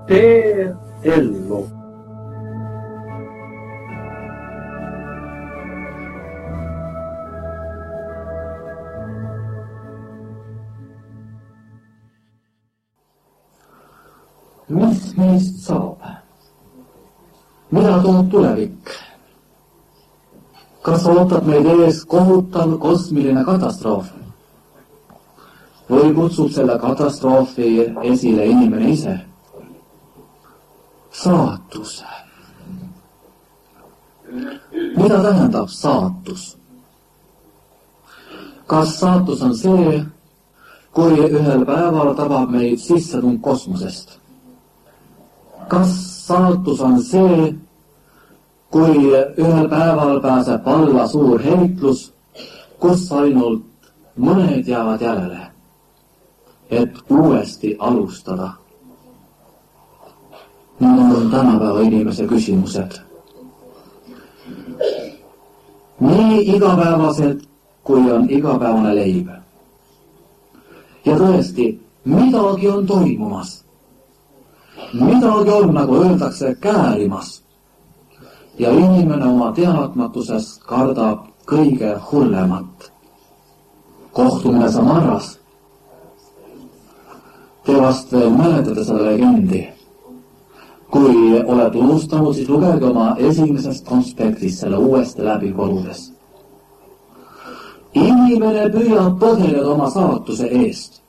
tee ellu. Mis meist saab? Mida toob tulevik? Kas ootab meid ees kohutav kosmiline katastroof? Või kutsub selle katastroofi esile inimene ise? Saatus. Mida tähendab saatus? Kas saatus on see, kui ühel päeval tabab meid sissetung kosmosest? Kas saatus on see, kui ühel päeval pääseb alla suur heitlus, kus ainult mõned jäävad järele, et uuesti alustada? Need on tänapäeva inimese küsimused. Nii igapäevased, kui on igapäevane leib. Ja tõesti, midagi on toimumas. Midagi on, nagu öeldakse, käärimas. Ja inimene oma teadmatusest kardab kõige hullemat. Kohtumine Samarras. Te vast veel mäletate seda legendi. Kui oled unustanud, siis lugege oma esimesest konspektist selle uuesti läbi kodudes. Inimene püüab põgeneda oma saatuse eest.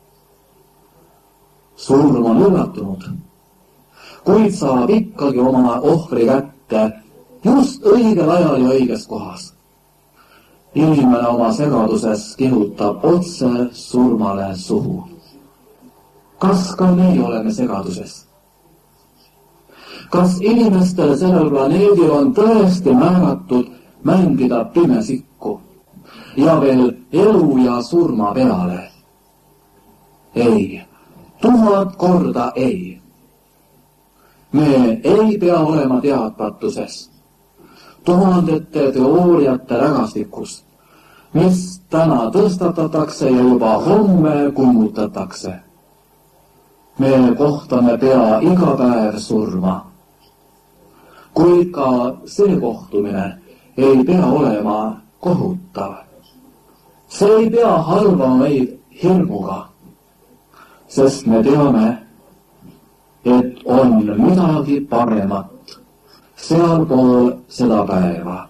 Surm on üllatunud, kuid saab ikkagi oma ohvri kätte just õigel ajal ja õiges kohas. Inimene oma segaduses kihutab otse surmale suhu. Kas ka meie oleme segaduses? Kas inimestele sellel planeedil on tõesti määratud mängida pimesikku ja veel elu ja surma peale? Ei, 1000 korda ei. Me ei pea olema teadmatuses, tuhandete teooriate rägastikus, mis täna tõstatatakse ja juba homme kummutatakse. Me kohtame pea iga päev surma. Kuid ka see kohtumine ei pea olema kohutav. See ei pea halvama meid hirmuga, sest me teame, et on midagi paremat sealpool seda päeva.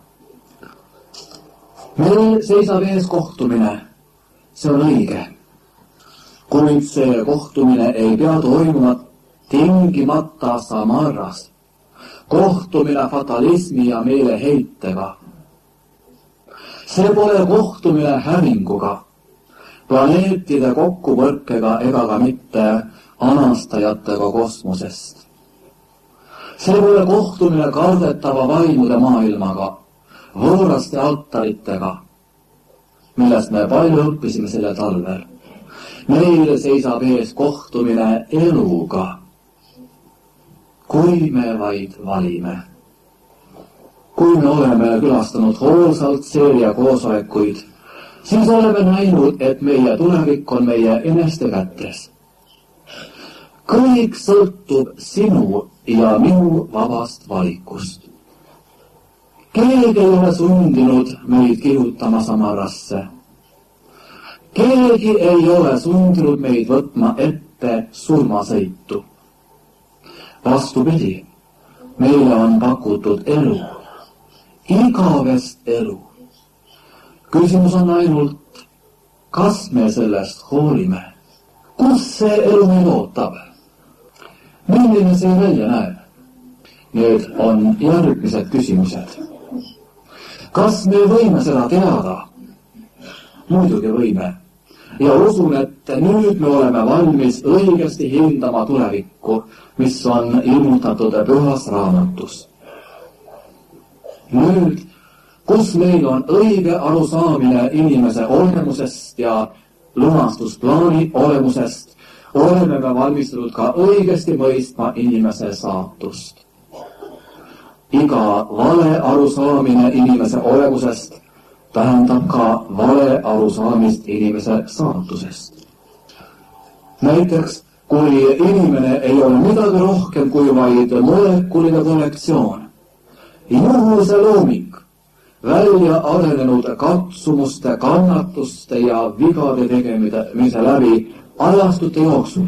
Meil seisab ees kohtumine, see on õige, kuid see kohtumine ei pea toimuma tingimata Samarras. Kohtumine fatalismi ja meeleheitega. See pole kohtumine hävinguga, planeetide kokkupõrkega ega ka mitte anastajatega kosmosest. See pole kohtumine kardetava vaimude maailmaga, võõraste altaritega, millest me palju õppisime selle talvel. Meil seisab ees kohtumine eluga, kui me vaid valime. Kui me oleme külastanud hoolsalt seeria koosolekuid, siis oleme näinud, et meie tulevik on meie eneste kätes. Kõik sõltub sinu ja minu vabast valikust. Keegi ei ole sundinud meid kihutama Samarrasse. Keegi ei ole sundinud meid võtma ette surmasõitu. Vastupidi, meile on pakutud elu, igavest elu. Küsimus on ainult, kas me sellest hoolime? Kus see elu meid ootab? Milline see välja näeb? Need on järgmised küsimused. Kas me võime seda teada? Muidugi võime. Ja usun, et nüüd me oleme valmis õigesti hindama tulevikku, mis on ilmutatud pühas raamatus. Nüüd, kus meil on õige arusaamine inimese olemusest ja lunastusplaani olemusest, oleme me valmistunud ka õigesti mõistma inimese saatust. Iga vale arusaamine inimese olemusest tähendab ka vale arusaamist inimese saatusest. Näiteks kui inimene ei ole midagi rohkem kui vaid molekuline kollektsioon, juhuse looming, välja arenenud katsumuste, kannatuste ja vigade tegemise läbi ajastute jooksul.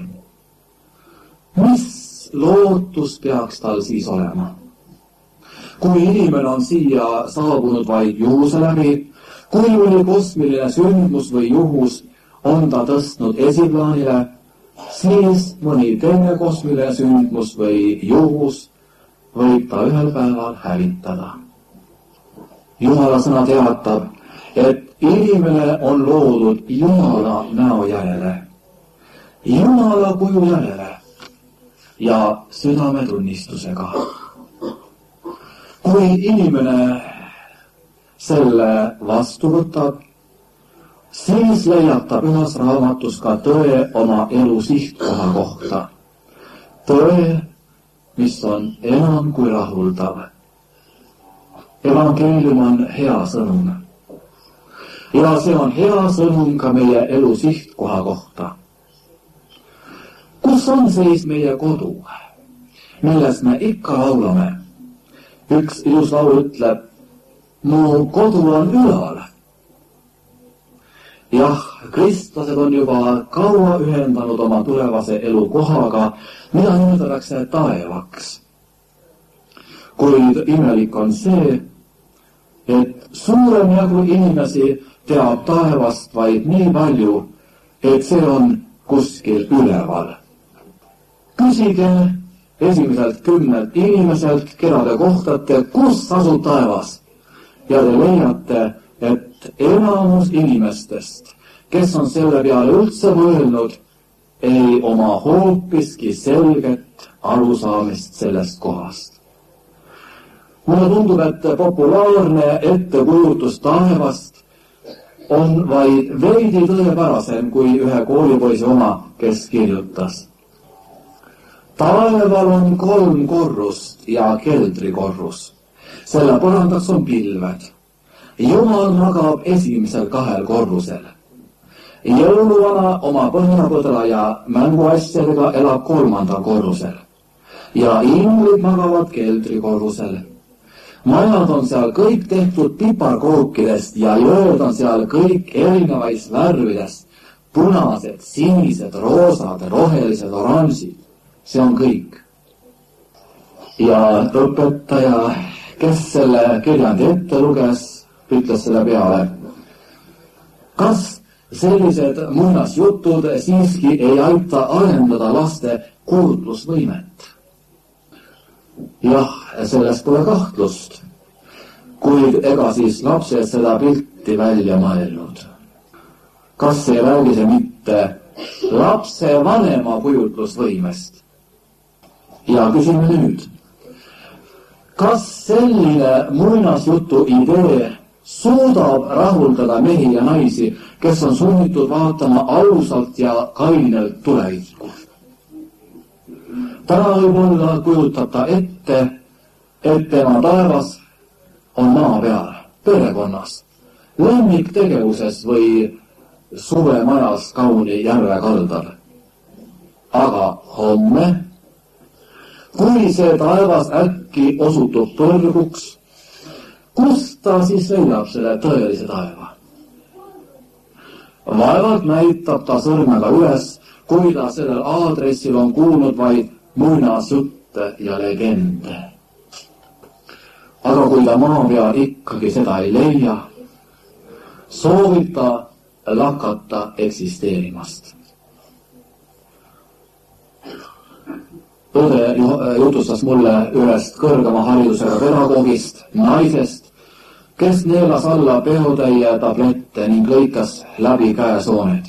Mis lootus peaks tal siis olema? Kui inimene on siia saabunud vaid juhuse läbi, kui mõni kosmiline sündmus või juhus on ta tõstnud esiplaanile, siis mõni teine kosmiline sündmus või juhus võib ta ühel päeval hävitada. Jumala sõna teatab, et inimene on loodud Jumala näo järele, Jumala kuju järele ja südametunnistusega. Kui inimene selle vastu võtab, siis leiab ta Pühas Raamatus ka tõe oma elu sihtkoha kohta. Tõe, mis on enam kui rahuldav. Evangeelium on hea sõnum. Ja see on hea sõnum ka meie elu sihtkoha kohta. Kus on siis meie kodu, milles me ikka laulame? Üks ilus laul ütleb, mu kodu on ülal. Jah, kristlased on juba kaua ühendanud oma tulevase elu kohaga, mida nimetatakse taevaks. Kuid imelik on see, et suurem jagu inimesi teab taevast vaid nii palju, et see on kuskil üleval. Küsige esimeselt 10 inimeselt, keda te kohtate, kus asub taevas, ja te leiate, et enamus inimestest, kes on selle peale üldse mõelnud, ei oma hoopiski selget arusaamist sellest kohast. Mulle tundub, et populaarne ettekujutus taevast on vaid veidi tõepärasem kui ühe koolipoisi oma, kes kirjutas. Taeval on 3 korrust ja keldrikorrus. Selle põrandaks on pilved. Jumal magab esimesel 2 korrusel. Jõuluvana oma põhjapõdra ja mänguasjadega elab 3. korrusel. Ja inglid magavad keldrikorrusel. Majad on seal kõik tehtud piparkookidest ja jõed on seal kõik erinevais värvidest. Punased, sinised, roosad, rohelised, oranžid. See on kõik. Ja õpetaja, kes selle kirjandi ette luges, ütles selle peale, kas sellised muinasjutud siiski ei aita arendada laste kuulutlusvõimet? Jah, sellest pole kahtlust, kuid ega siis lapsed seda pilti välja mõelnud. Kas ei räägi see mitte lapse vanema kujutlusvõimest? Ja küsime nüüd, kas selline muinasjutu idee suudab rahuldada mehi ja naisi, kes on sunnitud vaatama ausalt ja kainelt tulevikku? Täna võib-olla kujutab ta ette, et tema taevas on maa peal, perekonnas, lemmiktegevuses või suvemajas kauni järve kaldal. Aga homme, kui see taevas äkki osutub põrguks, kus ta siis leiab selle tõelise taeva? Vaevalt näitab ta sõrmega üles, kui ta sellel aadressil on kuulnud vaid muinasjutte ja legende. Aga kui ta maa peal ikkagi seda ei leia, soovib ta lakata eksisteerimast. Õde jutustas mulle ühest kõrgema haridusega pedagoogist, naisest, kes neelas alla peotäie tablette ning lõikas läbi käesooned.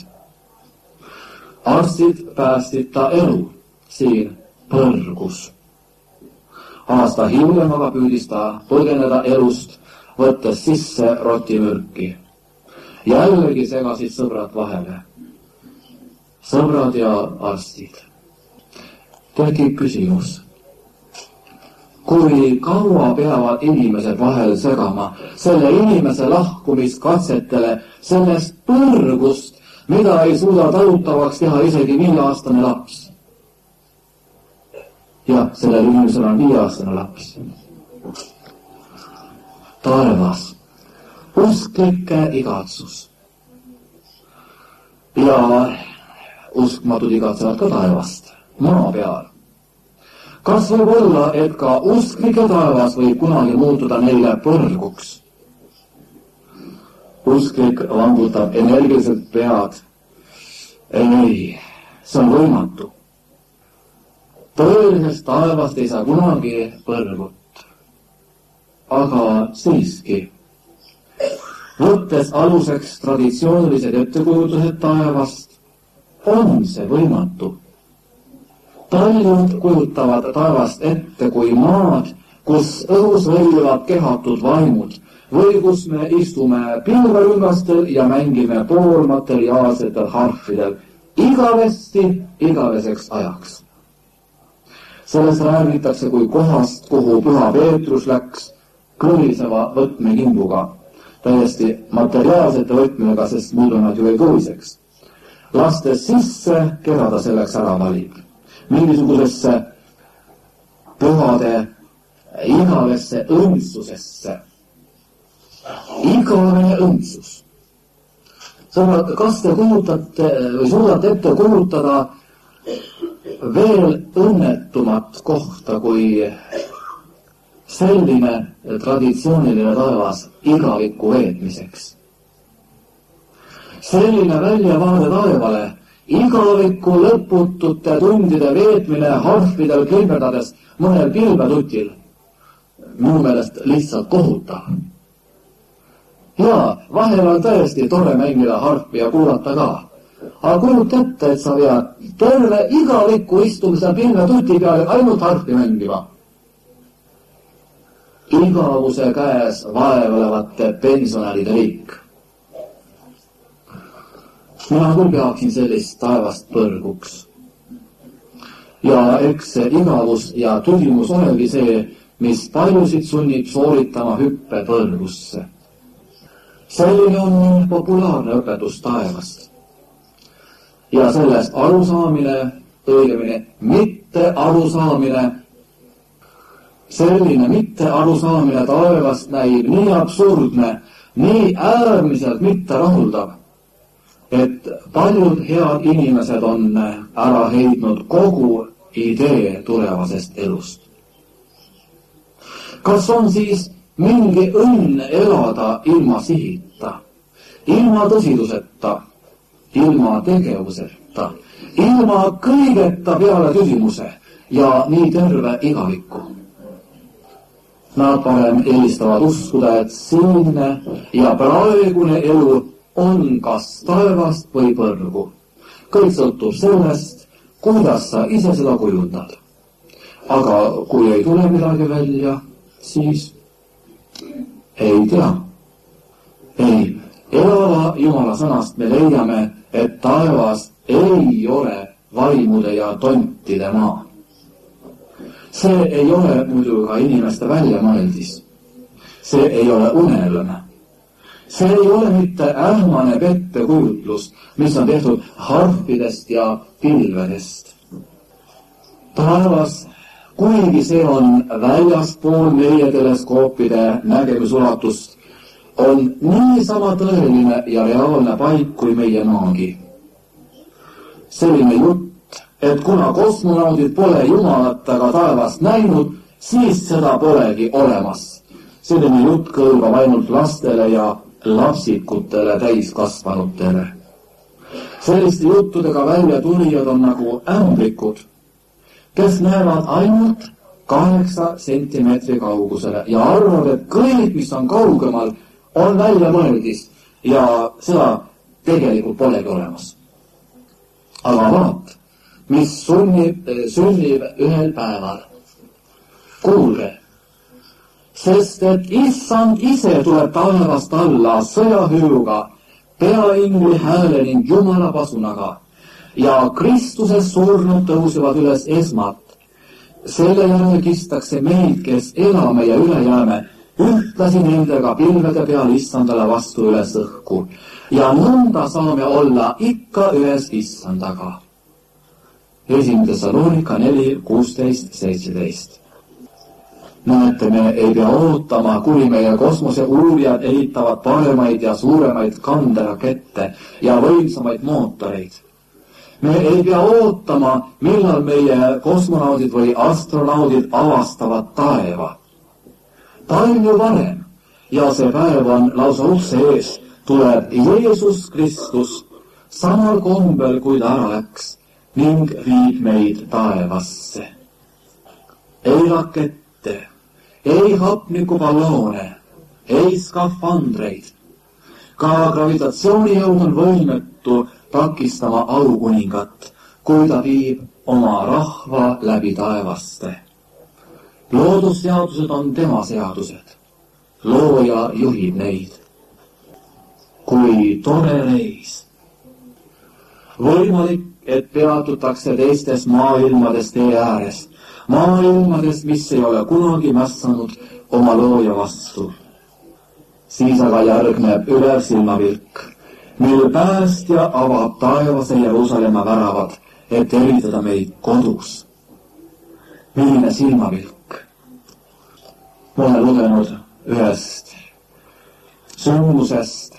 Arstid päästsid ta elu siin põrgus. Aasta hiljem aga püüdis ta põgeneda elust, võttes sisse rotimürki. Jällegi segasid sõbrad vahele. Sõbrad ja arstid. Tekib küsimus, kui kaua peavad inimesed vahel segama selle inimese lahkumiskatsetele sellest põrgust, mida ei suuda talutavaks teha isegi 4-aastane laps. ja sellel inimesel on 5-aastane laps. Taevas, usklike igatsus. Ja uskmatud igatsevad ka taevast, maa peal. Kas võib olla, et ka usklike taevas võib kunagi muutuda neile põrguks? Usklik vangutab energiliselt pead. Ei, see on võimatu. Tõelisest taevast ei saa kunagi põrgut. Aga siiski, võttes aluseks traditsioonilised ettekujutused taevast, on see võimatu. Paljud kujutavad taevast ette kui maad, kus õhus võivad kehatud vaimud või kus me istume pilverüngastel ja mängime poolmateriaalsetel harfidel igaveseks ajaks. Sellest räägitakse kui kohast, kuhu Püha Peetrus läks kõliseva võtmekimbuga, täiesti materiaalsete võtmega, sest muidu nad ju ei kõliseks. Lastes sisse, keda ta selleks ära valib. Mingisugusesse pühade igavesse õndsusesse. Igavene õndsus. Sõbrad, kas te kujutate või suudate ette kujutada veel õnnetumat kohta kui selline traditsiooniline taevas igaviku veetmiseks? Selline väljavaade taevale, igaviku lõputute tundide veetmine harfidel klimberdades mõnel pilvetutil, minu meelest lihtsalt kohutav. Jaa, vahel on tõesti tore mängida harpi ja kuulata ka. Aga kujuta ette, et sa pead terve igaviku istumise pilvetuti peale ainult harpi mängima. Igavuse käes vaevalevate pensionäride liik. Mina küll peaksin sellist taevast põrguks. Ja eks see igavus ja tüdimus olegi see, mis paljusid sunnib sooritama hüppe põrgusse. Selline on populaarne õpetus taevast. Ja sellest arusaamine, õigemini mitte arusaamine, selline mitte arusaamine taevast näib nii absurdne, nii äärmiselt mitte rahuldav, et paljud head inimesed on ära heidnud kogu idee tulevasest elust. Kas on siis mingi õnn elada ilma sihita, ilma tõsiduseta, ilma tegevuseta, ilma kõigeta peale küsimuse ja nii terve igavikku? Nad parem eelistavad uskuda, et siinne ja praegune elu on kas taevast või põrgu. Kõik sõltub sellest, kuidas sa ise seda kujundad. Aga kui ei tule midagi välja, siis ei tea. Ei, elava Jumala sõnast me leiame, et taevas ei ole vaimude ja tontide maa. See ei ole muidu ka inimeste väljamõeldis. See ei ole unelm. See ei ole mitte ähmane pettekujutlus, mis on tehtud harpidest ja pilvedest. Taevas, kuigi see on väljaspool meie teleskoopide nägemisulatust, on niisama tõeline ja reaalne paik kui meie maagi. Selline jutt, et kuna kosmonaudid pole Jumalat aga taevast näinud, siis seda polegi olemas. Selline jutt kõlbab ainult lastele ja lapsikutele täiskasvanutele. Selliste juttudega välja tulijad on nagu ämblikud, kes näevad ainult 8 sentimeetri kaugusele ja arvavad, et kõik, mis on kaugemal, on väljamõeldis ja seda tegelikult polegi olemas. Aga vaat, mis sünnib ühel päeval. Kuulge, sest et issand ise tuleb taevast alla sõjahüüuga, peaingli hääle ning Jumala pasunaga ja Kristuses surnud tõusevad üles esmat. Selle järel kistakse meid, kes elame ja üle jääme, ühtlasi nendega pilvede peal issandale vastu üles õhku ja nõnda saame olla ikka ühes issandaga. 1. Thessalonika 4:16-17. Näete, me ei pea ootama, kuni meie kosmoseuurijad ehitavad paremaid ja suuremaid kanderakette ja võimsamaid mootoreid. Me ei pea ootama, millal meie kosmonaudid või astronaudid avastavad taeva. Ta on ju varem ja see päev on lausa ukse ees. Tuleb Jeesus Kristus samal kombel, kui ta ära läks ning viib meid taevasse. Ei rakette, ei hapnikuballoone, ei skafandreid. Ka gravitatsioonijõud on võimetu takistama aukuningat, kui ta viib oma rahva läbi taevaste. Loodusseadused on tema seadused. Looja juhib neid. Kui tore reis. Võimalik, et peatutakse teistes maailmades tee ääres. Maailmades, mis ei ole kunagi mässanud oma looja vastu. Siis aga järgneb ülev silmavilk, mil päästja avab taevase Jeruusalemma väravad, et tervitada meid kodus. Milline silmavilk? Ma olen lugenud ühest sündmusest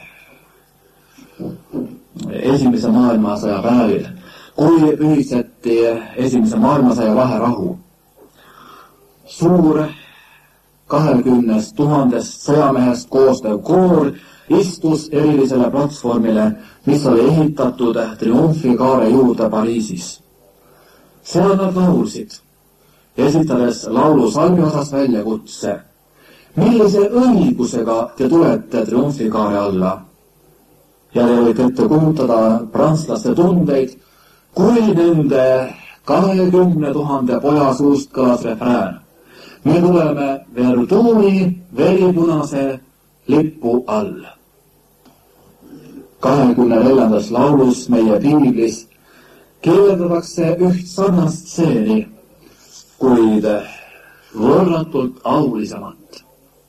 Esimese maailmasõja päevil, kui ühiseti Esimese maailmasõja vaherahu. Suur 20 000 sõjamehest koosnev koor istus erilisele platvormile, mis oli ehitatud triumfikaare juurde Pariisis. Seal nad laulsid, esitades laulu salmi osas väljakutse. Millise õigusega te tulete triumfikaare alla? Ja te võite ette kujutada prantslaste tundeid, kui nende 20 000 poja suust kõlas refrään. Me tuleme Verduni veripunase lipu all. 24. laulus meie piiblis kirjeldatakse üht sarnast stseeni, kuid võrratult aulisemat.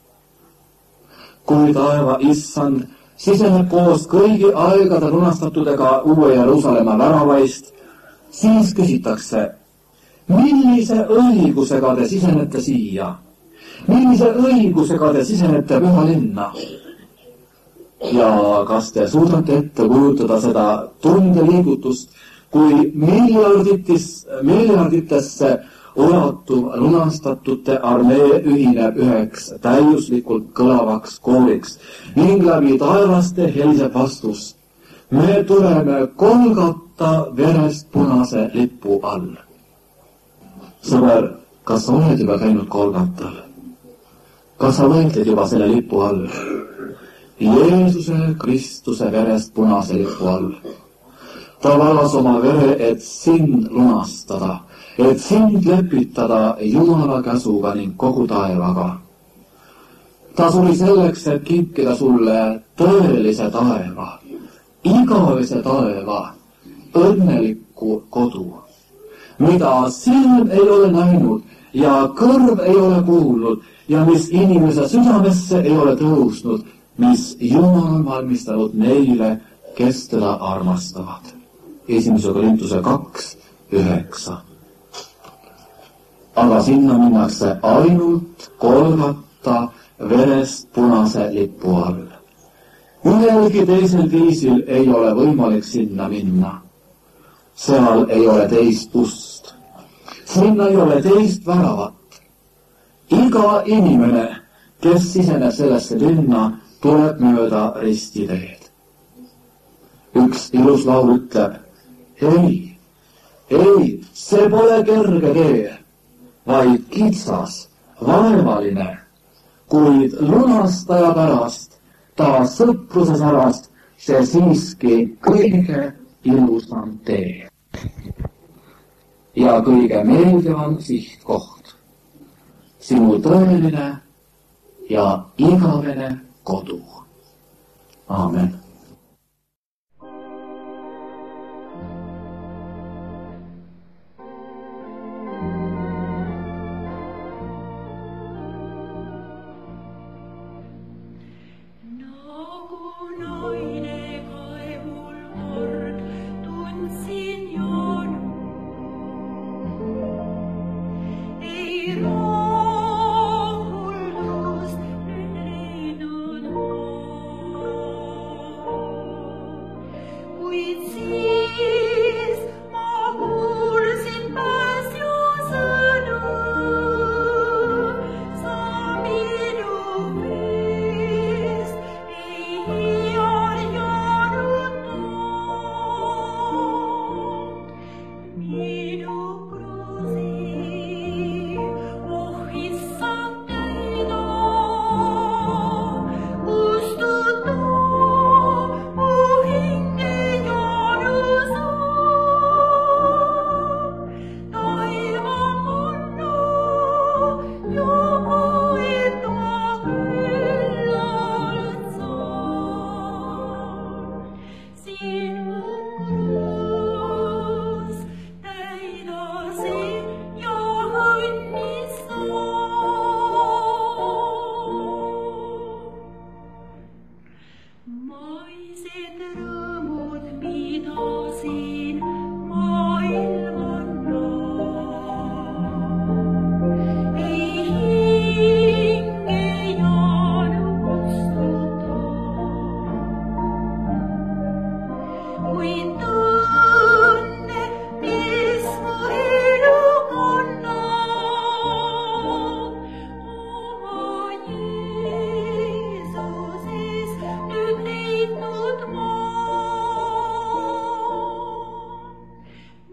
Kui taeva issand siseneb koos kõigi aegade lunastatudega Uue Jeruusalemma väravaist, siis küsitakse, millise õigusega te sisenete siia? Millise õigusega te sisenete püha linna? Ja kas te suudate ette kujutada seda tundeliigutust, kui miljarditesse ulatuv lunastatute armee ühineb üheks täiuslikult kõlavaks kooriks ning läbi taevaste heliseb vastus. Me tuleme Golgata verest punase lipu all. Sõber, kas sa oled juba käinud Golgatal? Kas sa võitled juba selle lipu all? Jeesuse Kristuse verest punase lipu all. Ta valas oma vere, et sind lunastada, et sind lepitada Jumala käsuga ning kogu taevaga. Ta suri selleks, et kinkida sulle tõelise taeva, igavese taeva, õnnelikku kodu, mida silm ei ole näinud ja kõrv ei ole kuulnud ja mis inimese südamesse ei ole tõusnud, mis Jumal on valmistanud neile, kes teda armastavad. 1. Korintuse 2:9. Aga sinna minnakse ainult Golgata verest punase lipu all. Ühelgi teisel viisil ei ole võimalik sinna minna. Seal ei ole teist ust. Sinna ei ole teist väravat. Iga inimene, kes siseneb sellesse linna, tuleb mööda ristiteed. Üks ilus laul ütleb, ei, see pole kerge tee, vaid kitsas, vaevaline, kuid lunastaja pärast, ta sõpruse särast, see siiski kõige ilusam tee. Ja kõige meeldivam sihtkoht, sinu tõeline ja igavene kodu. Aamen.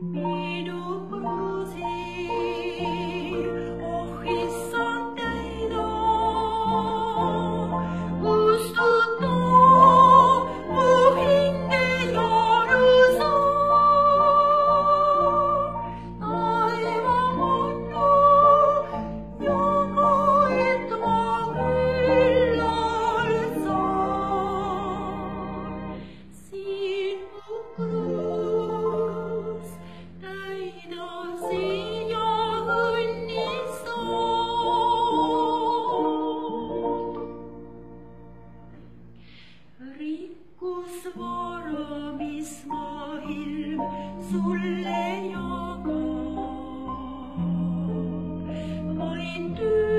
minu kruusi, oh issand täida, kustuta mu hinge jarusa. Taeva manna jaga, et ma küllal saan. Sinu kruus täida siia õnnistan. Rikkus vara, mis ma ilm sulle jagan, vain